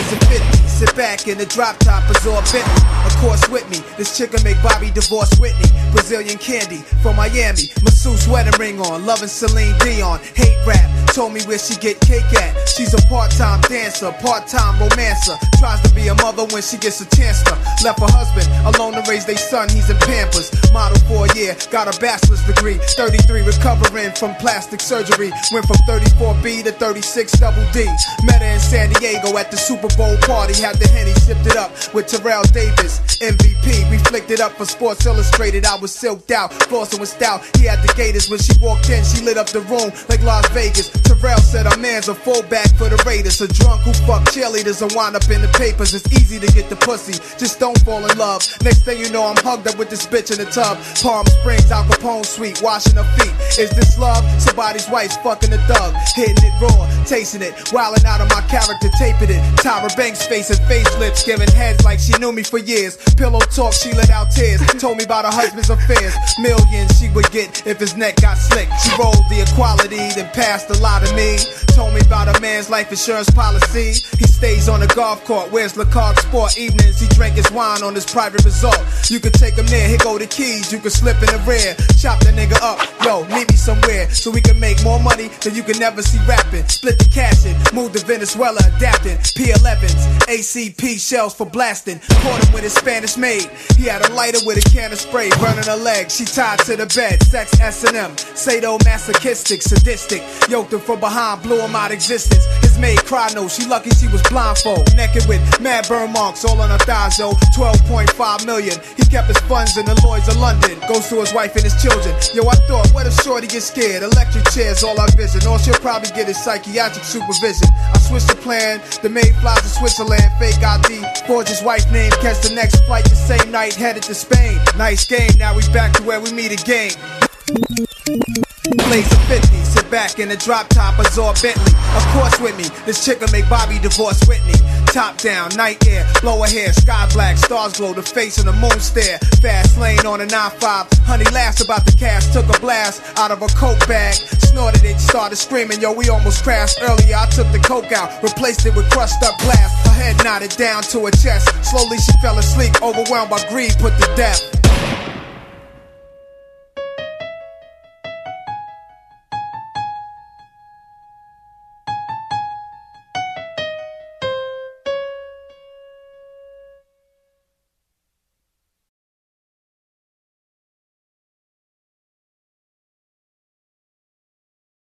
Blaze a 50, sit back in the drop top, absorb Bentley. Of course with me, this chick'll make Bobby divorce Whitney. Brazilian candy from Miami, masseuse wedding ring on, loving Celine Dion. Hate rap, told me where she get cake at. She's a part-time dancer, part-time romancer. Tries to be a mother when she gets a chance to. Left her husband alone to raise their son, he's in Pampers. Model for a year, got a bachelor's degree. 33 recovering from plastic surgery. Went from 34B to 36 double D. Met her in San Diego at the Super Bowl party. Had the Henny, shipped it up with Terrell Davis, MVP. We flicked it up for Sports Illustrated. I was silked out, flossing with style. He had the gators. When she walked in, she lit up the room like Las Vegas. Terrell said our man's a fullback for the Raiders. A drunk who fuck cheerleaders and wind up in the papers. It's easy to get the pussy, just don't fall in love. Next thing you know, I'm hugged up with this bitch in the tub. Palm Springs, Al Capone suite, washing her feet. Is this love? Somebody's wife's fucking a thug. Hitting it raw, tasting it, wilding out of my character, taping it. Tyra Banks face and facelifts, giving heads like she knew me for years. Pillow talk, she let out tears. Told me about her husband's affairs. Millions she would get if his neck got slick. She rolled the equality, then passed a lot of me. Told me about a man's life insurance policy. He stays on the golf court, wears Lacoste sport evenings. He drank his wine on his private resort. You could take him there, here go the keys. You could slip in the rear, chop the nigga up. Yo, meet me somewhere so we can make more money than you can never see rapping. Split the cash in, move to Venezuela, adapting. P11s, ACP shells for blasting. Caught him with his Spanish maid. He had a lighter with a can of spray, burning her leg. She tied to the bed, sex S&M. Sadomasochistic, sadistic. Yoked him from behind, blew him out existence. His maid cried no, she lucky she was blindfold. Naked with mad burn marks all on her thighs, yo. 12.5 million. He kept his funds in the Lloyds of London. Goes to his wife and his children. Yo, I thought, what if shorty gets scared? Electric chairs, all I vision. All she'll probably get is psychiatric supervision. I switched the plan. The maid flies to Switzerland. Fake ID. Forge his wife name. Catch the next flight the same night. Headed to Spain. Nice game. Now we back to where we meet again. Blaze a 50, sit back in the drop top, absorb Bentley. Of course with me, this chick'll make Bobby divorce Whitney. Top down, night air, blow her hair, sky black, stars glow, the face in the moon stare. Fast lane on a 9-5, honey laughs about the cash, took a blast out of a coke bag. Snorted it, started screaming, yo, we almost crashed earlier. I took the coke out, replaced it with crushed up glass. Her head nodded down to her chest, slowly she fell asleep, overwhelmed by greed, put to death.